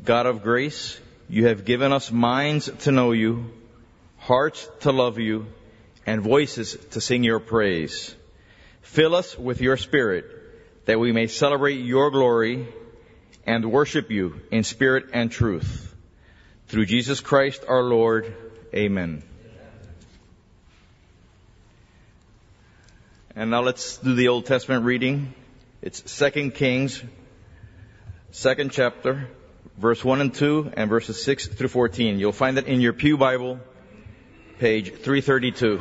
God of grace, you have given us minds to know you, hearts to love you, and voices to sing your praise. Fill us with your Spirit, that we may celebrate your glory and worship you in spirit and truth. Through Jesus Christ our Lord. Amen. And now let's do the Old Testament reading. It's 2 Kings, 2nd chapter, verse 1 and 2, and verses 6 through 14. You'll find it in your Pew Bible, page 332.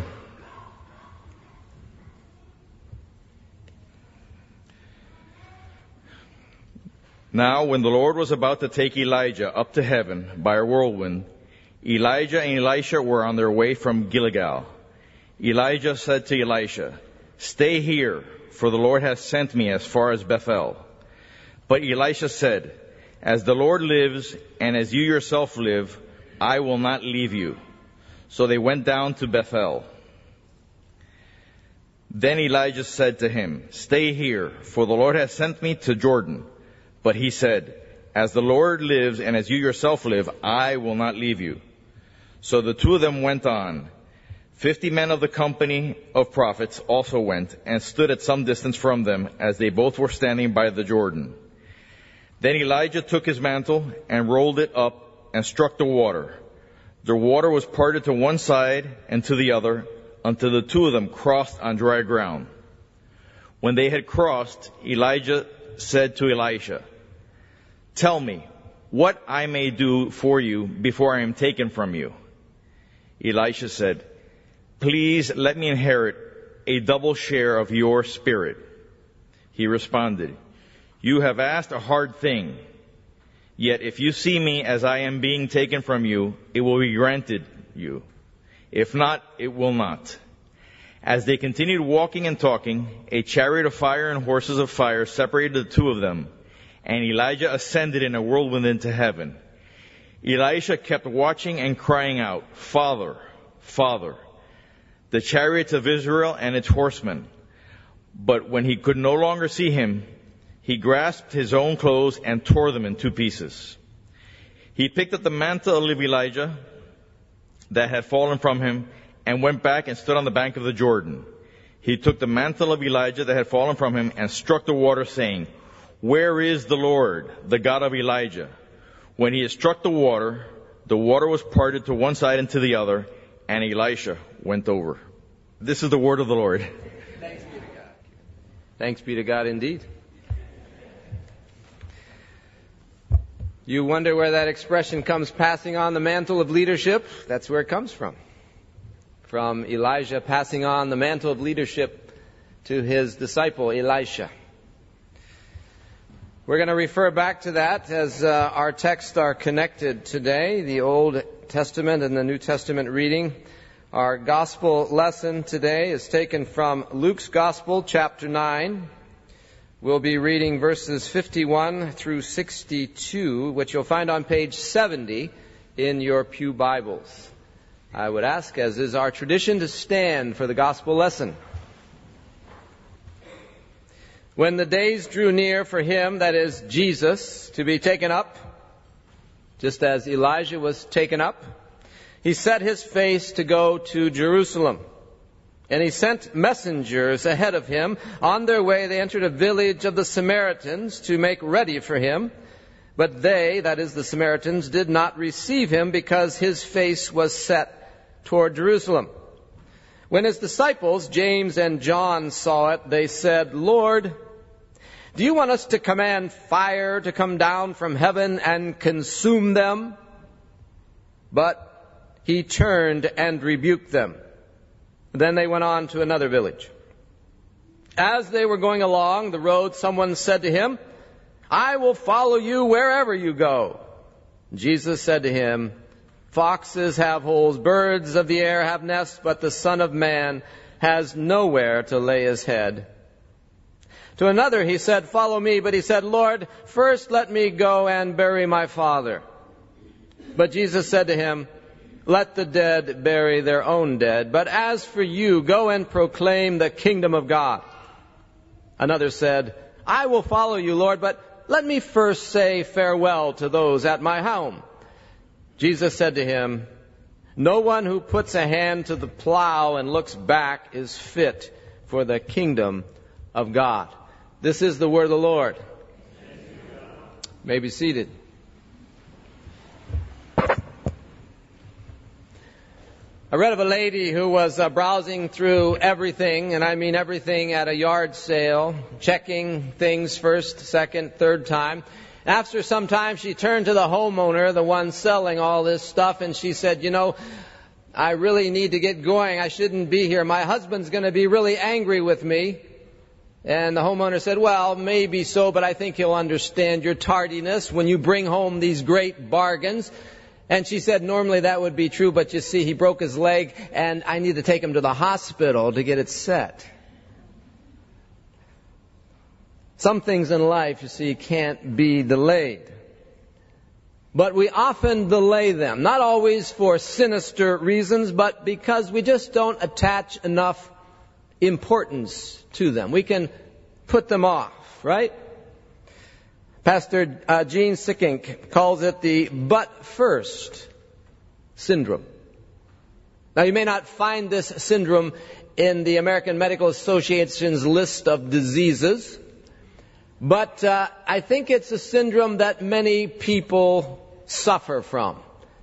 Now, when the Lord was about to take Elijah up to heaven by a whirlwind, Elijah and Elisha were on their way from Gilgal. Elijah said to Elisha, "Stay here, for the Lord has sent me as far as Bethel." But Elisha said, "As the Lord lives, and as you yourself live, I will not leave you." So they went down to Bethel. Then Elijah said to him, "Stay here, for the Lord has sent me to Jordan." But he said, "As the Lord lives, and as you yourself live, I will not leave you." So the two of them went on. 50 men of the company of prophets also went and stood at some distance from them, as they both were standing by the Jordan. Then Elijah took his mantle and rolled it up and struck the water. The water was parted to one side and to the other, until the two of them crossed on dry ground. When they had crossed, Elijah said to Elisha, "Tell me what I may do for you before I am taken from you." Elisha said, "Please let me inherit a double share of your spirit." He responded, "You have asked a hard thing. Yet if you see me as I am being taken from you, it will be granted you. If not, it will not." As they continued walking and talking, a chariot of fire and horses of fire separated the two of them, and Elijah ascended in a whirlwind into heaven. Elisha kept watching and crying out, "Father, Father, the chariots of Israel and its horsemen." But when he could no longer see him, he grasped his own clothes and tore them in two pieces. He picked up the mantle of Elijah that had fallen from him and went back and stood on the bank of the Jordan. He took the mantle of Elijah that had fallen from him and struck the water, saying, "Where is the Lord, the God of Elijah?" When he had struck the water was parted to one side and to the other, and Elisha went over. This is the word of the Lord. Thanks be to God. Thanks be to God indeed. You wonder where that expression comes, passing on the mantle of leadership? That's where it comes from. From Elijah passing on the mantle of leadership to his disciple Elisha. We're going to refer back to that as our texts are connected today, the Old Testament and the New Testament reading. Our gospel lesson today is taken from Luke's Gospel, chapter 9. We'll be reading verses 51 through 62, which you'll find on page 70 in your pew Bibles. I would ask, as is our tradition, to stand for the gospel lesson. When the days drew near for him, that is, Jesus, to be taken up, just as Elijah was taken up, he set his face to go to Jerusalem. And he sent messengers ahead of him. On their way they entered a village of the Samaritans to make ready for him. But they, that is the Samaritans, did not receive him because his face was set toward Jerusalem. When his disciples, James and John, saw it, they said, "Lord, do you want us to command fire to come down from heaven and consume them?" But he turned and rebuked them. Then they went on to another village. As they were going along the road, someone said to him, "I will follow you wherever you go." Jesus said to him, "Foxes have holes, birds of the air have nests, but the Son of Man has nowhere to lay his head." To another he said, "Follow me." But he said, "Lord, first let me go and bury my father." But Jesus said to him, "Let the dead bury their own dead. But as for you, go and proclaim the kingdom of God." Another said, "I will follow you, Lord, but let me first say farewell to those at my home." Jesus said to him, "No one who puts a hand to the plow and looks back is fit for the kingdom of God." This is the word of the Lord. You may be seated. I read of a lady who was browsing through everything, and I mean everything, at a yard sale, checking things first, second, third time. After some time, she turned to the homeowner, the one selling all this stuff, and she said, "You know, I really need to get going. I shouldn't be here. My husband's going to be really angry with me." And the homeowner said, "Well, maybe so, but I think he'll understand your tardiness when you bring home these great bargains." And she said, "Normally that would be true, but you see, he broke his leg, and I need to take him to the hospital to get it set." Some things in life, you see, can't be delayed. But we often delay them, not always for sinister reasons, but because we just don't attach enough importance to them. We can put them off, right? Pastor Gene Sickink calls it the "but first" syndrome. Now, you may not find this syndrome in the American Medical Association's list of diseases, but I think it's a syndrome that many people suffer from.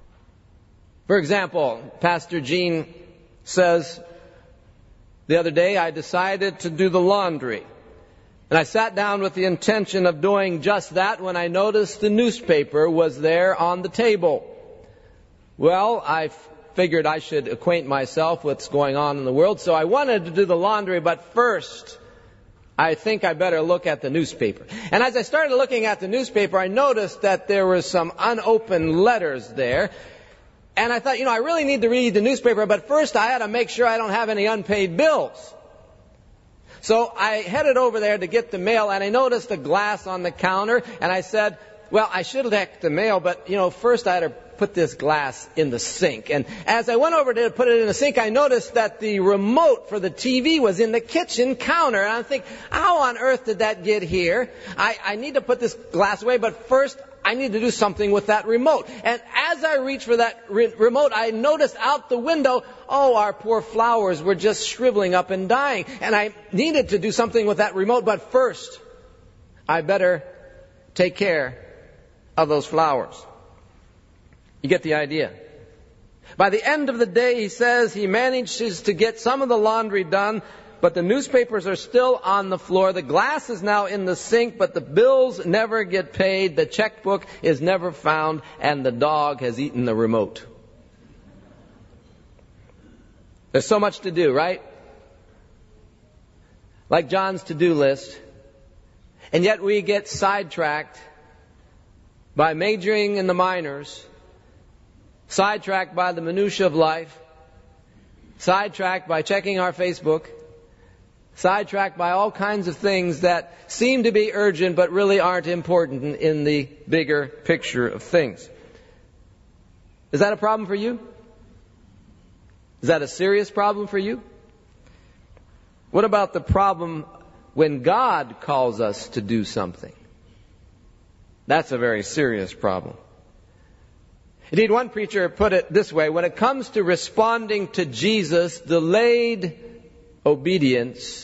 For example, Pastor Gene says, "The other day I decided to do the laundry. And I sat down with the intention of doing just that when I noticed the newspaper was there on the table. Well, I figured I should acquaint myself with what's going on in the world, so I wanted to do the laundry, but first, I think I better look at the newspaper." And as I started looking at the newspaper, I noticed that there were some unopened letters there. And I thought, I really need to read the newspaper, but first I had to make sure I don't have any unpaid bills. So I headed over there to get the mail, and I noticed a glass on the counter, and I said, "Well, I should have checked the mail, but, first I had to put this glass in the sink." And as I went over to put it in the sink, I noticed that the remote for the TV was in the kitchen counter. And I think, how on earth did that get here? I need to put this glass away, but first I need to do something with that remote. And as I reached for that remote, I noticed out the window, our poor flowers were just shriveling up and dying. And I needed to do something with that remote, but first, I better take care of those flowers. You get the idea. By the end of the day, he says, he manages to get some of the laundry done, but the newspapers are still on the floor. The glass is now in the sink, but the bills never get paid. The checkbook is never found, and the dog has eaten the remote. There's so much to do, right? Like John's to-do list. And yet we get sidetracked by majoring in the minors, sidetracked by the minutiae of life, sidetracked by checking our Facebook, sidetracked by all kinds of things that seem to be urgent but really aren't important in the bigger picture of things. Is that a problem for you? Is that a serious problem for you? What about the problem when God calls us to do something? That's a very serious problem. Indeed, one preacher put it this way: when it comes to responding to Jesus, delayed obedience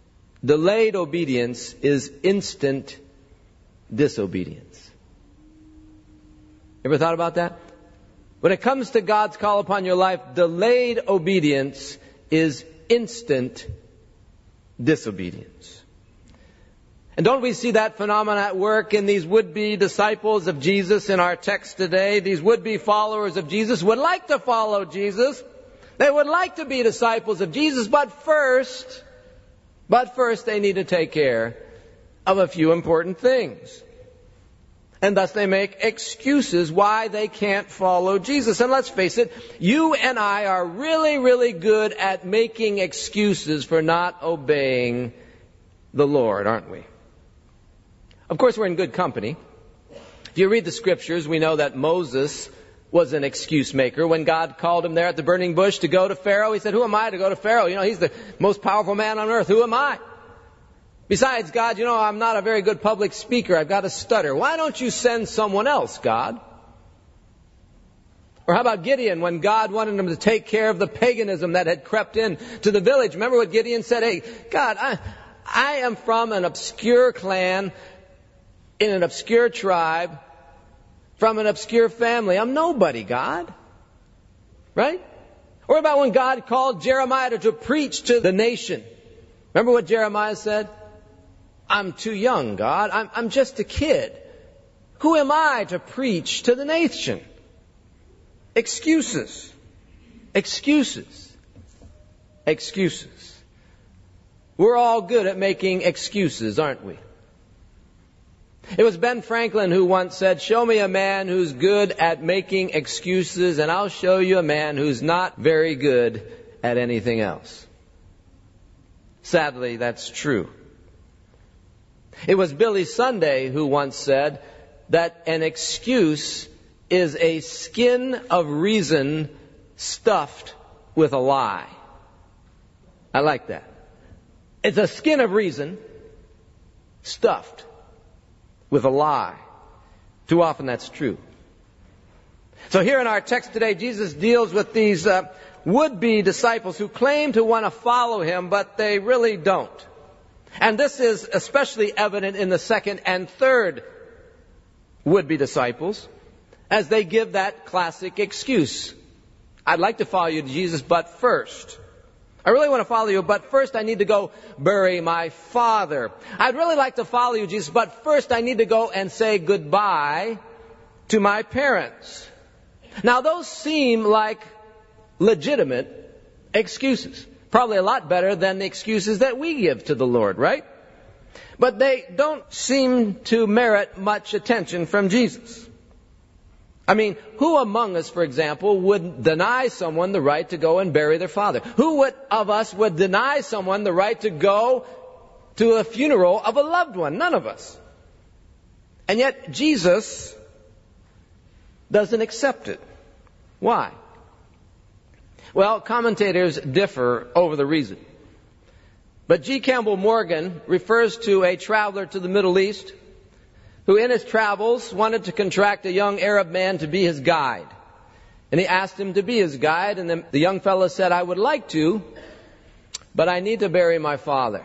is instant disobedience. Ever thought about that? When it comes to God's call upon your life, delayed obedience is instant disobedience. And don't we see that phenomenon at work in these would-be disciples of Jesus in our text today? These would-be followers of Jesus would like to follow Jesus. They would like to be disciples of Jesus, but first they need to take care of a few important things. And thus they make excuses why they can't follow Jesus. And let's face it, you and I are really, really good at making excuses for not obeying the Lord, aren't we? Of course, we're in good company. If you read the scriptures, we know that Moses was an excuse maker. When God called him there at the burning bush to go to Pharaoh, he said, "Who am I to go to Pharaoh? He's the most powerful man on earth. Who am I?" Besides, God, I'm not a very good public speaker. I've got a stutter. Why don't you send someone else, God? Or how about Gideon, when God wanted him to take care of the paganism that had crept in to the village? Remember what Gideon said? Hey, God, I am from an obscure clan, in an obscure tribe, from an obscure family. I'm nobody, God. Right? Or about when God called Jeremiah to preach to the nation? Remember what Jeremiah said? I'm too young, God. I'm just a kid. Who am I to preach to the nation? Excuses. Excuses. Excuses. We're all good at making excuses, aren't we? It was Ben Franklin who once said, show me a man who's good at making excuses, and I'll show you a man who's not very good at anything else. Sadly, that's true. It was Billy Sunday who once said that an excuse is a skin of reason stuffed with a lie. I like that. It's a skin of reason stuffed with a lie. Too often that's true. So here in our text today, Jesus deals with these would-be disciples who claim to want to follow him, but they really don't. And this is especially evident in the second and third would-be disciples, as they give that classic excuse. I'd like to follow you, Jesus, but first. I really want to follow you, but first I need to go bury my father. I'd really like to follow you, Jesus, but first I need to go and say goodbye to my parents. Now those seem like legitimate excuses. Probably a lot better than the excuses that we give to the Lord, right? But they don't seem to merit much attention from Jesus. I mean, who among us, for example, would deny someone the right to go and bury their father? Who of us would deny someone the right to go to a funeral of a loved one? None of us. And yet Jesus doesn't accept it. Why? Well, commentators differ over the reason. But G. Campbell Morgan refers to a traveler to the Middle East who in his travels wanted to contract a young Arab man to be his guide. And he asked him to be his guide, and the young fellow said, I would like to, but I need to bury my father.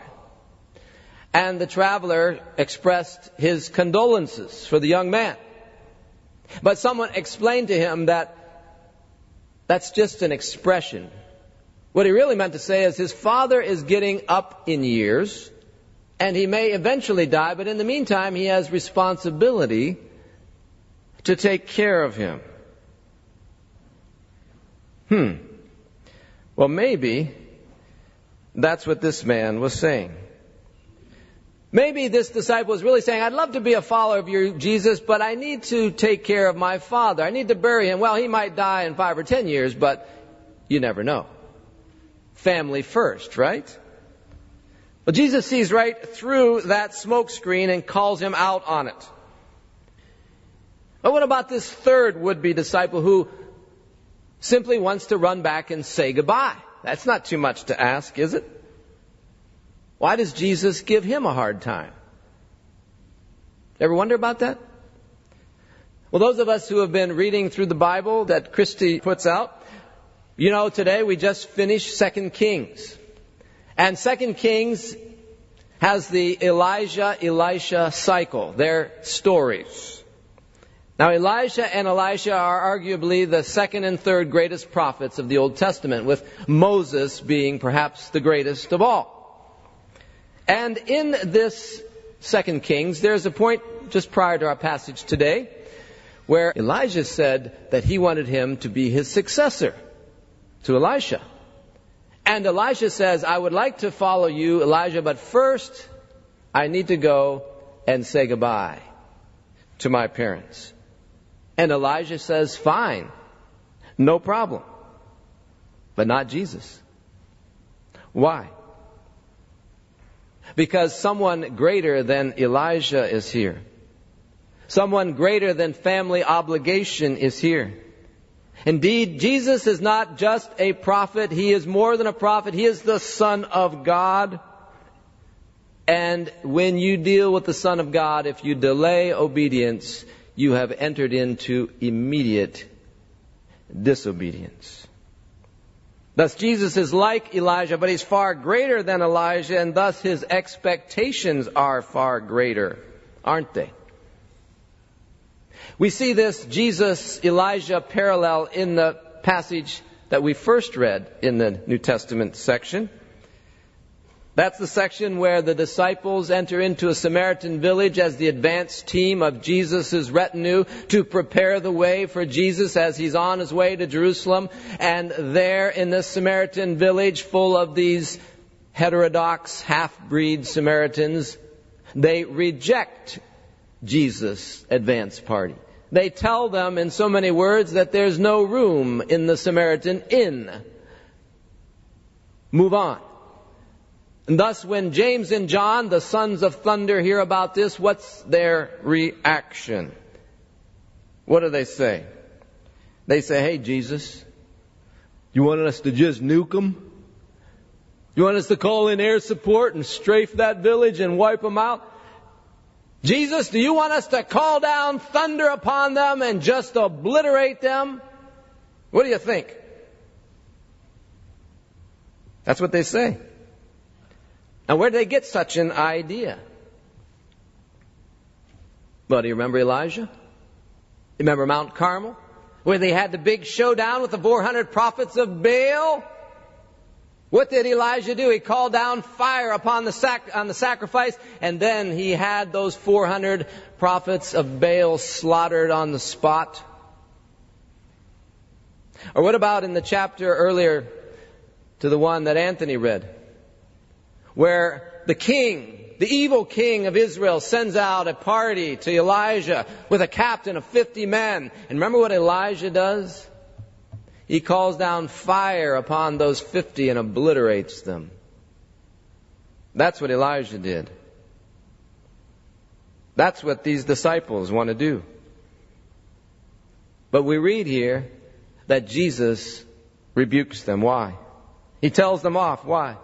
And the traveler expressed his condolences for the young man. But someone explained to him that that's just an expression. What he really meant to say is his father is getting up in years, and he may eventually die, but in the meantime he has responsibility to take care of him. Well, maybe that's what this man was saying. Maybe this disciple is really saying, I'd love to be a follower of you, Jesus, but I need to take care of my father. I need to bury him. Well, he might die in 5 or 10 years, but you never know. Family first, right? Well, Jesus sees right through that smokescreen and calls him out on it. But what about this third would-be disciple who simply wants to run back and say goodbye? That's not too much to ask, is it? Why does Jesus give him a hard time? Ever wonder about that? Well, those of us who have been reading through the Bible that Christy puts out, today we just finished 2 Kings. And 2 Kings has the Elijah-Elisha cycle, their stories. Now, Elijah and Elisha are arguably the second and third greatest prophets of the Old Testament, with Moses being perhaps the greatest of all. And in this 2 Kings, there's a point just prior to our passage today where Elijah said that he wanted him to be his successor to Elisha. And Elisha says, I would like to follow you, Elijah, but first I need to go and say goodbye to my parents. And Elijah says, fine, no problem. But not Jesus. Why? Because someone greater than Elijah is here. Someone greater than family obligation is here. Indeed, Jesus is not just a prophet. He is more than a prophet. He is the Son of God. And when you deal with the Son of God, if you delay obedience, you have entered into immediate disobedience. Thus Jesus is like Elijah, but he's far greater than Elijah, and thus his expectations are far greater, aren't they? We see this Jesus-Elijah parallel in the passage that we first read in the New Testament section. That's the section where the disciples enter into a Samaritan village as the advance team of Jesus' retinue to prepare the way for Jesus as he's on his way to Jerusalem. And there in this Samaritan village full of these heterodox, half-breed Samaritans, they reject Jesus' advance party. They tell them in so many words that there's no room in the Samaritan inn. Move on. And thus when James and John, the sons of thunder, hear about this, what's their reaction? What do they say? They say, hey Jesus, you want us to just nuke them? You want us to call in air support and strafe that village and wipe them out? Jesus, do you want us to call down thunder upon them and just obliterate them? What do you think? That's what they say. Now, where did they get such an idea? Well, do you remember Elijah? You remember Mount Carmel? Where they had the big showdown with the 400 prophets of Baal? What did Elijah do? He called down fire upon the sacrifice, and then he had those 400 prophets of Baal slaughtered on the spot. Or what about in the chapter earlier to the one that Anthony read, where the king, the evil king of Israel, sends out a party to Elijah with a captain of 50 men. And remember what Elijah does? He calls down fire upon those 50 and obliterates them. That's what Elijah did. That's what these disciples want to do. But we read here that Jesus rebukes them. Why? He tells them off. Why?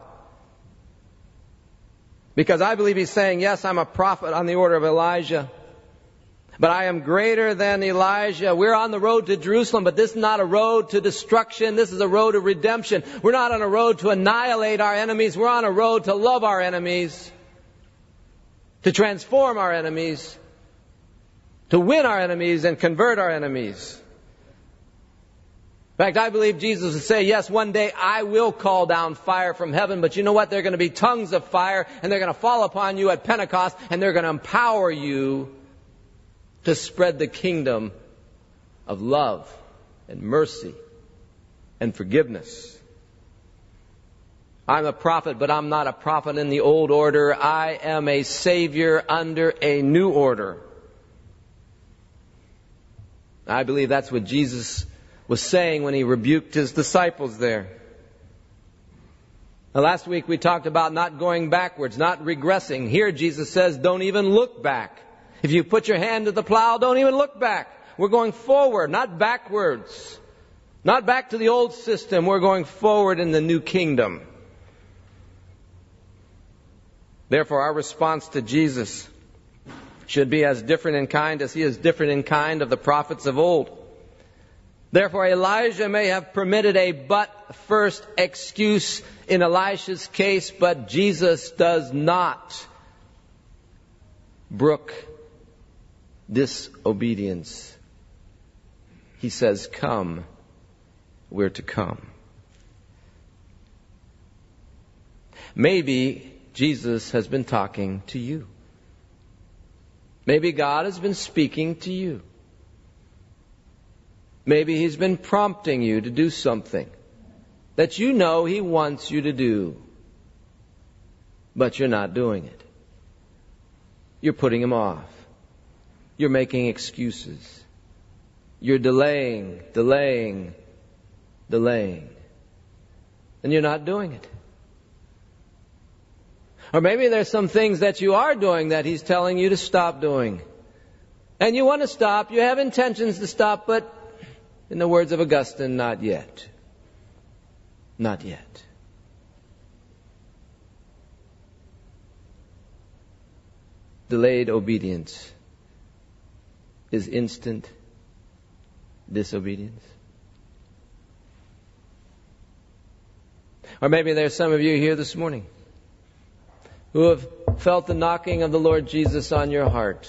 Because I believe he's saying, yes, I'm a prophet on the order of Elijah, but I am greater than Elijah. We're on the road to Jerusalem, but this is not a road to destruction. This is a road of redemption. We're not on a road to annihilate our enemies. We're on a road to love our enemies, to transform our enemies, to win our enemies and convert our enemies. In fact, I believe Jesus would say, yes, one day I will call down fire from heaven, but you know what? There are going to be tongues of fire, and they're going to fall upon you at Pentecost, and they're going to empower you to spread the kingdom of love and mercy and forgiveness. I'm a prophet, but I'm not a prophet in the old order. I am a Savior under a new order. I believe that's what Jesus was saying when he rebuked his disciples there. Now, last week we talked about not going backwards, not regressing. Here Jesus says, don't even look back. If you put your hand to the plow, don't even look back. We're going forward, not backwards. Not back to the old system. We're going forward in the new kingdom. Therefore, our response to Jesus should be as different in kind as he is different in kind of the prophets of old. Therefore, Elijah may have permitted a but first excuse in Elisha's case, but Jesus does not brook disobedience. He says, come, we're to come. Maybe Jesus has been talking to you. Maybe God has been speaking to you. Maybe he's been prompting you to do something that you know he wants you to do, but you're not doing it. You're putting him off. You're making excuses. You're delaying. And you're not doing it. Or maybe there's some things that you are doing that he's telling you to stop doing. And you want to stop. You have intentions to stop, but in the words of Augustine, not yet. Not yet. delayed obedience is instant disobedience? Or maybe there's some of you here this morning who have felt the knocking of the Lord Jesus on your heart.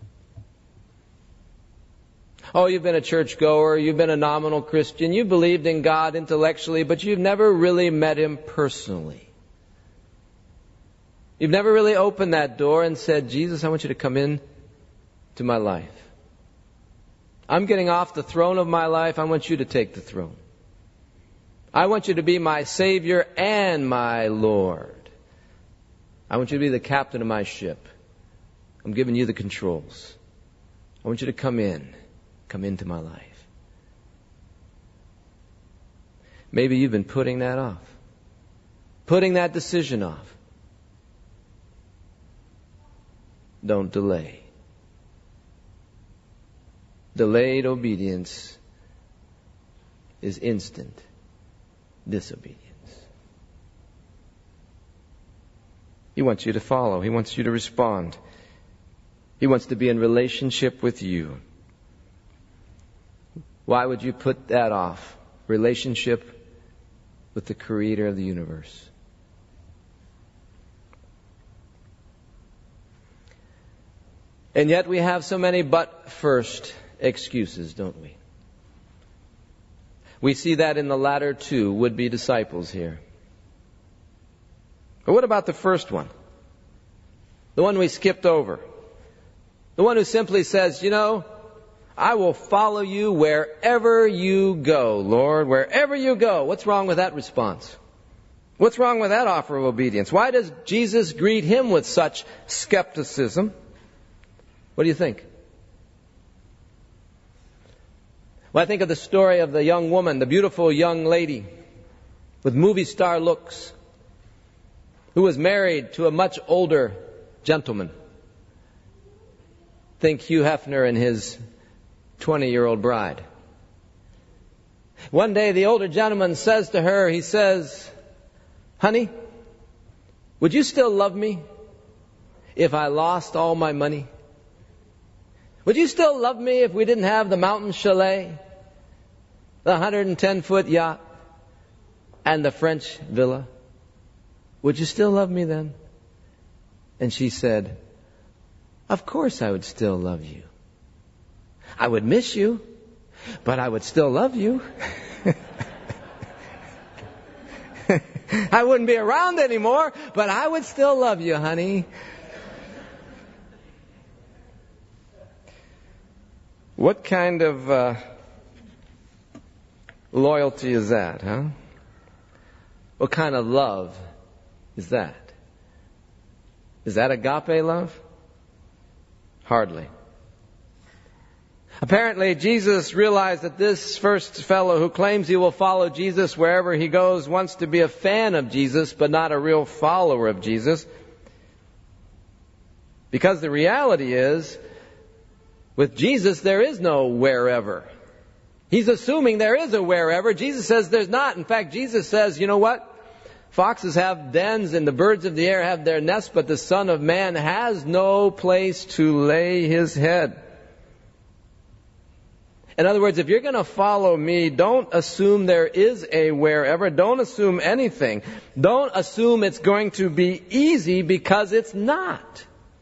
Oh, you've been a churchgoer, you've been a nominal Christian, you believed in God intellectually, but you've never really met Him personally. You've never really opened that door and said, Jesus, I want you to come in to my life. I'm getting off the throne of my life. I want you to take the throne. I want you to be my Savior and my Lord. I want you to be the captain of my ship. I'm giving you the controls. I want you to come into my life. Maybe you've been putting that off, putting that decision off. Don't delay. Delayed obedience is instant disobedience. He wants you to follow. He wants you to respond. He wants to be in relationship with you. Why would you put that off? Relationship with the Creator of the universe. And yet we have so many but first excuses, don't we? We see that in the latter two would-be disciples here. But what about the first one? The one we skipped over. The one who simply says, I will follow you wherever you go, Lord, wherever you go. What's wrong with that response? What's wrong with that offer of obedience? Why does Jesus greet him with such skepticism? What do you think? Well, I think of the story of the young woman, the beautiful young lady with movie star looks, who was married to a much older gentleman. Think Hugh Hefner and his 20-year-old bride. One day the older gentleman says to her, he says, honey, would you still love me if I lost all my money? Would you still love me if we didn't have the mountain chalet, the 110-foot yacht, and the French villa? Would you still love me then? And she said, of course I would still love you. I would miss you, but I would still love you. I wouldn't be around anymore, but I would still love you, honey. What kind of loyalty is that, huh? What kind of love is that? Is that agape love? Hardly. Apparently, Jesus realized that this first fellow who claims he will follow Jesus wherever he goes wants to be a fan of Jesus, but not a real follower of Jesus. Because the reality is, with Jesus, there is no wherever. He's assuming there is a wherever. Jesus says there's not. In fact, Jesus says, you know what? Foxes have dens and the birds of the air have their nests, but the Son of Man has no place to lay his head. In other words, if you're going to follow me, don't assume there is a wherever. Don't assume anything. Don't assume it's going to be easy, because it's not.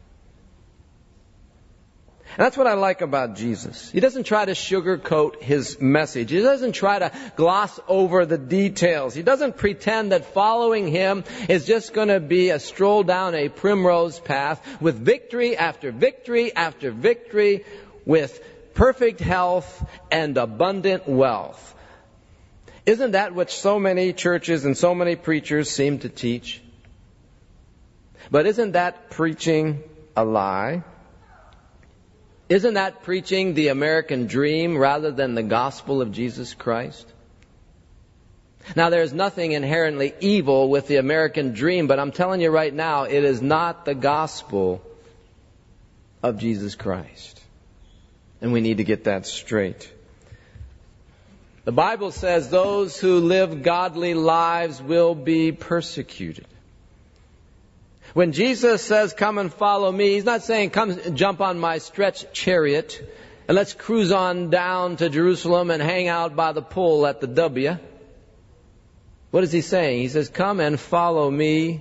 And that's what I like about Jesus. He doesn't try to sugarcoat his message. He doesn't try to gloss over the details. He doesn't pretend that following him is just going to be a stroll down a primrose path with victory after victory after victory, with perfect health and abundant wealth. Isn't that what so many churches and so many preachers seem to teach? But isn't that preaching a lie? Isn't that preaching the American dream rather than the gospel of Jesus Christ? Now, there's nothing inherently evil with the American dream, but I'm telling you right now, it is not the gospel of Jesus Christ. And we need to get that straight. The Bible says those who live godly lives will be persecuted. When Jesus says, come and follow me, He's not saying, come jump on my stretch chariot and let's cruise on down to Jerusalem and hang out by the pool at the W. What is He saying? He says, come and follow me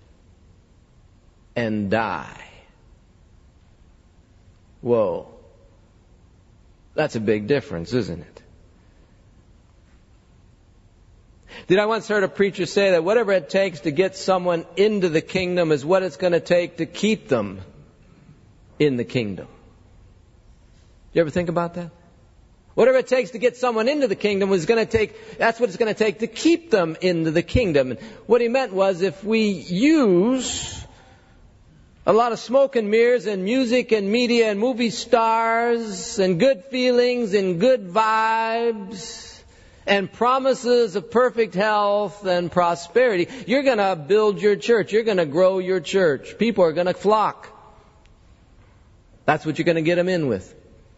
and die. Whoa. That's a big difference, isn't it? Did I once heard a preacher say that whatever it takes to get someone into the kingdom is what it's going to take to keep them in the kingdom. You ever think about that? Whatever it takes to get someone into the kingdom is going to take, that's what it's going to take to keep them into the kingdom. And what he meant was if we use a lot of smoke and mirrors and music and media and movie stars and good feelings and good vibes and promises of perfect health and prosperity, you're going to build your church. You're going to grow your church. People are going to flock. That's what you're going to get them in with.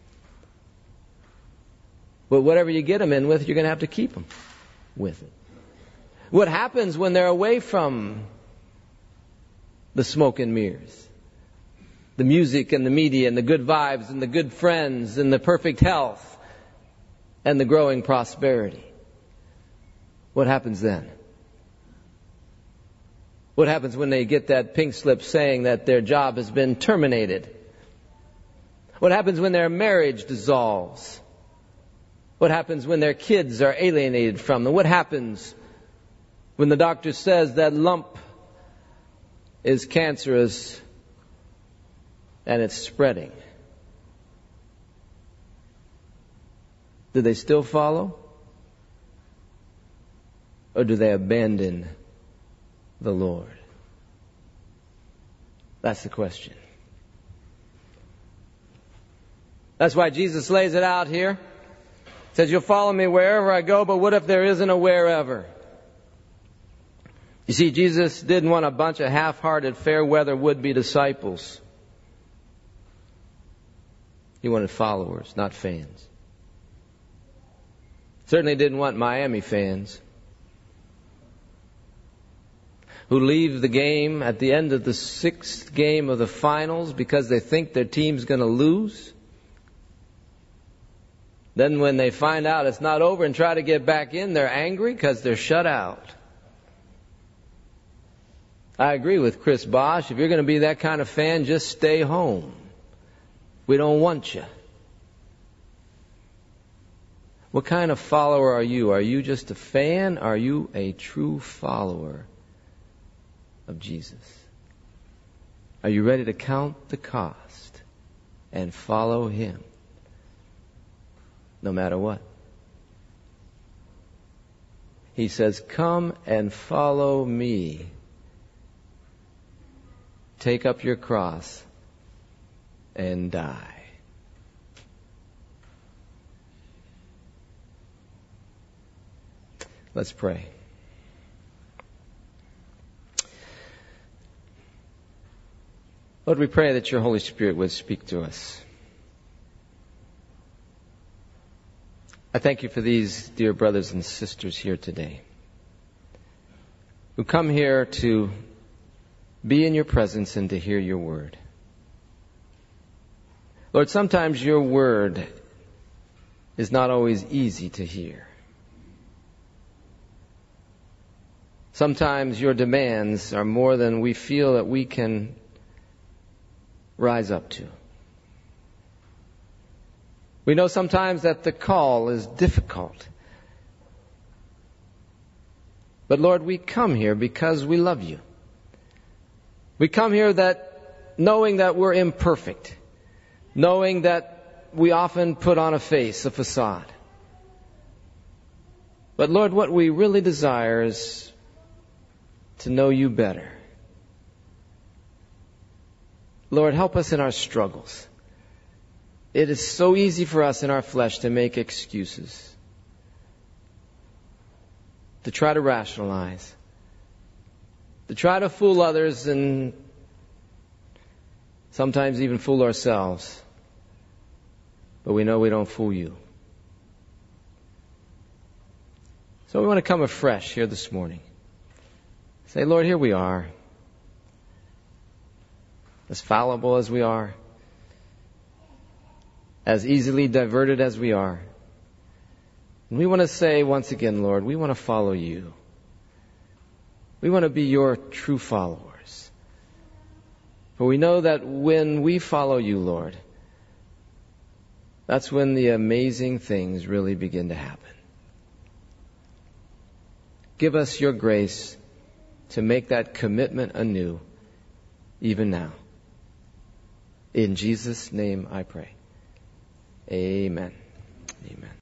But whatever you get them in with, you're going to have to keep them with it. What happens when they're away from the smoke and mirrors? The music and the media and the good vibes and the good friends and the perfect health and the growing prosperity. What happens then? What happens when they get that pink slip saying that their job has been terminated? What happens when their marriage dissolves? What happens when their kids are alienated from them? What happens when the doctor says that lump is cancerous and it's spreading? Do they still follow? Or do they abandon the Lord? That's the question. That's why Jesus lays it out here. He says, you'll follow me wherever I go, but what if there isn't a wherever? You see, Jesus didn't want a bunch of half-hearted, fair-weather would-be disciples. He wanted followers, not fans. Certainly didn't want Miami fans who leave the game at the end of the 6th game of the finals because they think their team's going to lose. Then when they find out it's not over and try to get back in, they're angry because they're shut out. I agree with Chris Bosch. If you're going to be that kind of fan, just stay home. We don't want you. What kind of follower are you? Are you just a fan? Are you a true follower of Jesus? Are you ready to count the cost and follow Him no matter what? He says, come and follow me. Take up your cross and die. Let's pray. Lord, we pray that your Holy Spirit would speak to us. I thank you for these dear brothers and sisters here today who come here to be in your presence and to hear your word. Lord, sometimes your word is not always easy to hear. Sometimes your demands are more than we feel that we can rise up to. We know sometimes that the call is difficult. But Lord, we come here because we love you. We come here knowing that we're imperfect, knowing that we often put on a face, a facade. But Lord, what we really desire is to know you better. Lord, help us in our struggles. It is so easy for us in our flesh to make excuses, to try to rationalize, to try to fool others and sometimes even fool ourselves. But we know we don't fool you. So we want to come afresh here this morning. Say, Lord, here we are. as fallible as we are, as easily diverted as we are. And we want to say once again, Lord, we want to follow you. We want to be your true followers. For we know that when we follow you, Lord, that's when the amazing things really begin to happen. Give us your grace to make that commitment anew, even now. In Jesus' name I pray. Amen. Amen.